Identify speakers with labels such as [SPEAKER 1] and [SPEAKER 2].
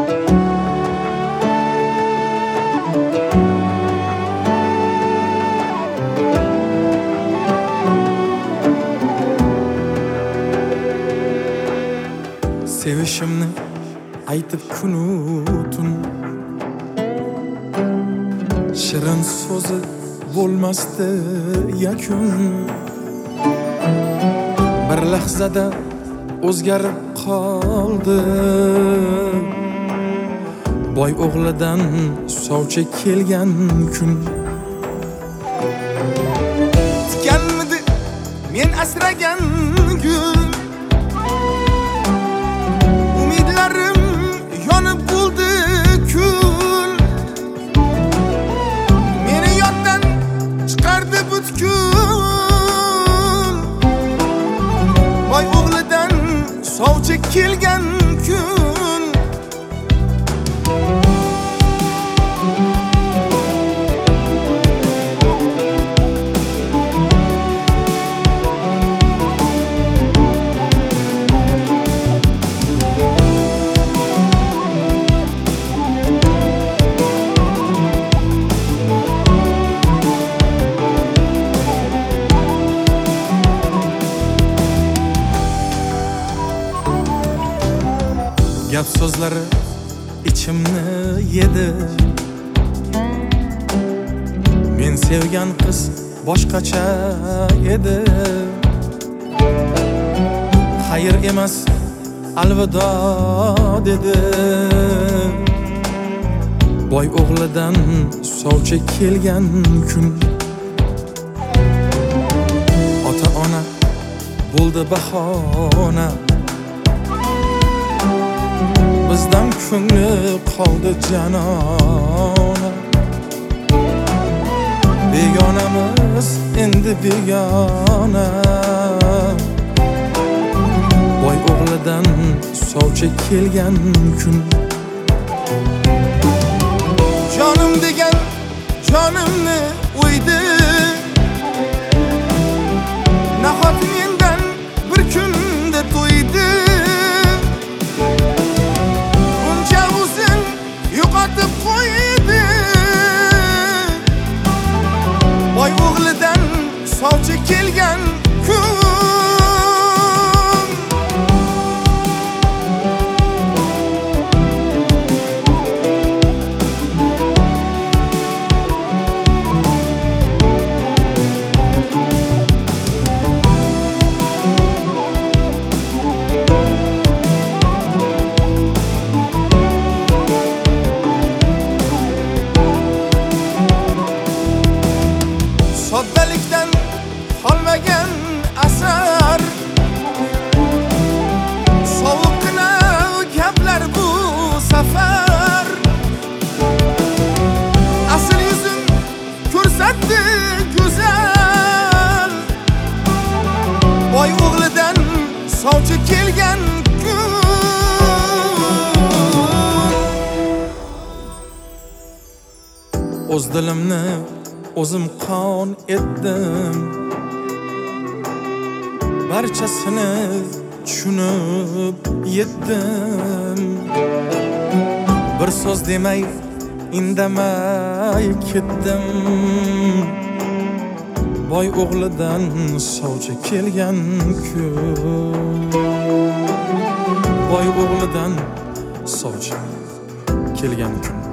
[SPEAKER 1] Sevişimni aytib kunu tun shirin so'zi bo'lmasdi yakun bir lahzada o'zgarib qoldi boy o'g'lidan sovchi kelgan kun tikanmidi men asragan gul umidlarim yonib bo'ldi kul meni yoddan chiqardi butkul boy o'g'lidan sovchi kelgan kun gap so'zlari ichimni yedi men sevgan qiz boshqacha edi xayr emas alvido dedi boy o'g'lidan sovchi kelgan kun ota ona bo'ldi bahona bizdan ko'ngli qoldi janona begonamiz endi begona boy o'g'lidan sovchi kelgan kun jonim degan jonimni o'ydi nahot mendan bir kunda to'ydi yo'qotib qo'ydi boy o'g'lidan sovchi kelgan kun soddalikdan qolmagan asar sovuqqina gaplar bu safar asl yuzim ko'rsatdi go'zal boy o'g'lidan sovchi kelgan kun o'z dilimni o'zim qon etdim barchasini tushunib yetdim bir so'z demay indamay ketdim boy o'g'lidan sovchi kelgan kun boy o'g'lidan sovchi kelgan kun